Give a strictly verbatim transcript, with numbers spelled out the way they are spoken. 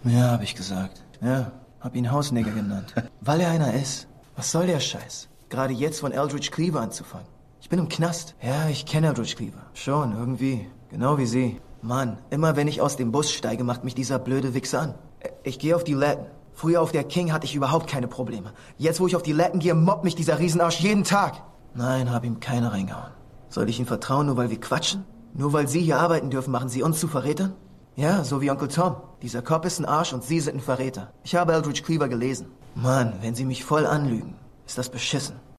Ja, hab ich gesagt. Ja, hab ihn Hausnigger genannt. Weil er einer ist. Was soll der Scheiß? Gerade jetzt von Eldridge Cleaver anzufangen. Ich bin im Knast. Ja, ich kenne Eldridge Cleaver. Schon, irgendwie. Genau wie Sie. Mann, immer wenn ich aus dem Bus steige, macht mich dieser blöde Wichser an. Ich gehe auf die Latten. Früher auf der King hatte ich überhaupt keine Probleme. Jetzt, wo ich auf die Latten gehe, mobbt mich dieser Riesenarsch jeden Tag. Nein, hab ihm keiner reingehauen. Soll ich ihm vertrauen, nur weil wir quatschen? Nur weil Sie hier arbeiten dürfen, machen Sie uns zu Verrätern? Ja, so wie Onkel Tom. Dieser Cop ist ein Arsch und Sie sind ein Verräter. Ich habe Eldridge Cleaver gelesen. Mann, wenn Sie mich voll anlügen, ist das beschissen.